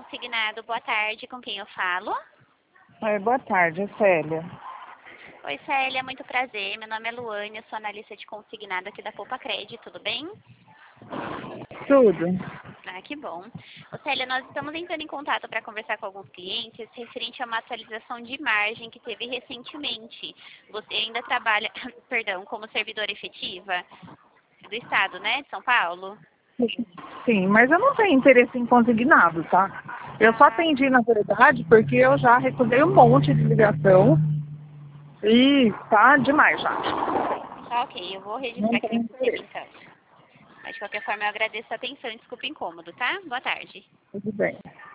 consignado. Boa tarde, com quem eu falo? Oi, boa tarde, Célia. Oi, Célia, muito prazer. Meu nome é Luane, eu sou analista de consignado aqui da Poupa Crédito, tudo bem? Tudo? Ah, que bom. Ô, Célia, nós estamos entrando em contato para conversar com alguns clientes referente a uma atualização de margem que teve recentemente. Você ainda trabalha, perdão, como servidora efetiva do Estado, né, de São Paulo? Sim, mas eu não tenho interesse em consignado, tá? Eu só Ah, atendi, na verdade, porque eu já recusei um monte de ligação e tá demais já. tá ok, eu vou registrar Não aqui no tenho sistema interesse. então. Mas de qualquer forma eu agradeço a atenção e desculpa o incômodo, tá? Boa tarde. Tudo bem.